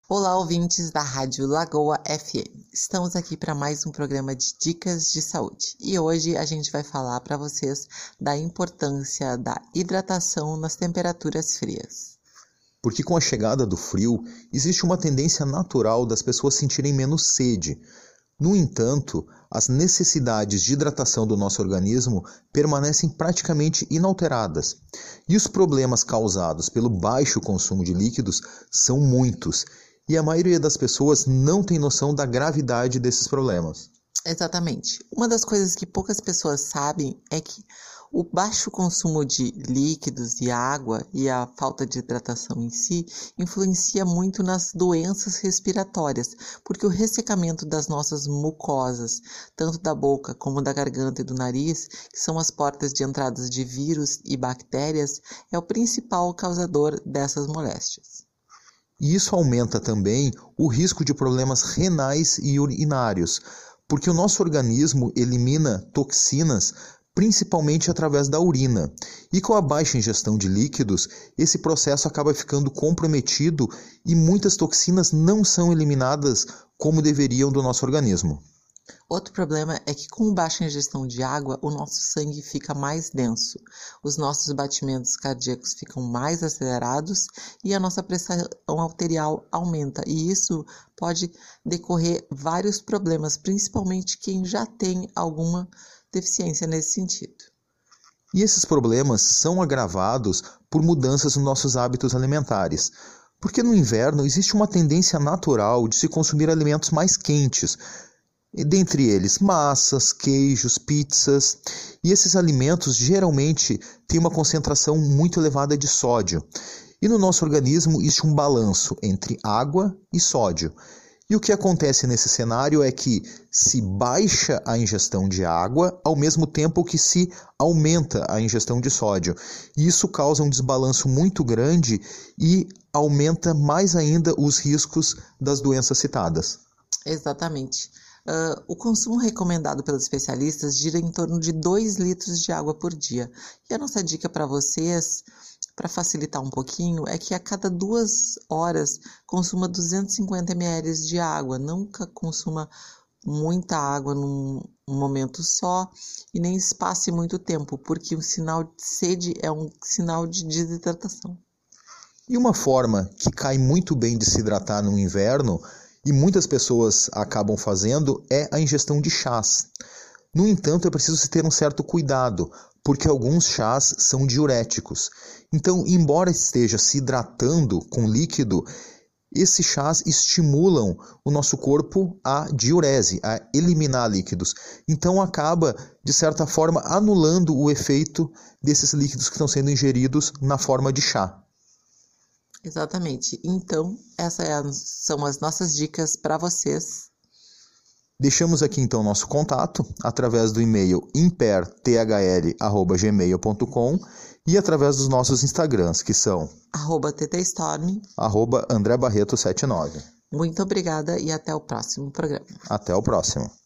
Olá, ouvintes da Rádio Lagoa FM. Estamos aqui para mais um programa de dicas de saúde. E hoje a gente vai falar para vocês da importância da hidratação nas temperaturas frias. Porque com a chegada do frio, existe uma tendência natural das pessoas sentirem menos sede. No entanto, as necessidades de hidratação do nosso organismo permanecem praticamente inalteradas. E os problemas causados pelo baixo consumo de líquidos são muitos. E a maioria das pessoas não tem noção da gravidade desses problemas. Exatamente. Uma das coisas que poucas pessoas sabem é que o baixo consumo de líquidos e água e a falta de hidratação em si influencia muito nas doenças respiratórias, porque o ressecamento das nossas mucosas, tanto da boca como da garganta e do nariz, que são as portas de entrada de vírus e bactérias, é o principal causador dessas moléstias. E isso aumenta também o risco de problemas renais e urinários, porque o nosso organismo elimina toxinas principalmente através da urina. E com a baixa ingestão de líquidos, esse processo acaba ficando comprometido e muitas toxinas não são eliminadas como deveriam do nosso organismo. Outro problema é que com baixa ingestão de água, o nosso sangue fica mais denso, os nossos batimentos cardíacos ficam mais acelerados e a nossa pressão arterial aumenta. E isso pode decorrer vários problemas, principalmente quem já tem alguma deficiência nesse sentido. E esses problemas são agravados por mudanças nos nossos hábitos alimentares. Porque no inverno existe uma tendência natural de se consumir alimentos mais quentes, dentre eles massas, queijos, pizzas, e esses alimentos geralmente têm uma concentração muito elevada de sódio. E no nosso organismo existe um balanço entre água e sódio. E o que acontece nesse cenário é que se baixa a ingestão de água, ao mesmo tempo que se aumenta a ingestão de sódio. E isso causa um desbalanço muito grande e aumenta mais ainda os riscos das doenças citadas. Exatamente. O consumo recomendado pelos especialistas gira em torno de 2 litros de água por dia. E a nossa dica para vocês, para facilitar um pouquinho, é que a cada 2 horas consuma 250 ml de água. Nunca consuma muita água num momento só e nem espace muito tempo, porque o sinal de sede é um sinal de desidratação. E uma forma que cai muito bem de se hidratar no inverno, e muitas pessoas acabam fazendo, é a ingestão de chás. No entanto, é preciso se ter um certo cuidado, porque alguns chás são diuréticos. Então, embora esteja se hidratando com líquido, esses chás estimulam o nosso corpo à diurese, a eliminar líquidos. Então, acaba, de certa forma, anulando o efeito desses líquidos que estão sendo ingeridos na forma de chá. Exatamente. Então, são as nossas dicas para vocês. Deixamos aqui então nosso contato através do e-mail imperthl@gmail.com e através dos nossos Instagrams, que são @ttstorm, @andrebarreto79. Muito obrigada e até o próximo programa. Até o próximo.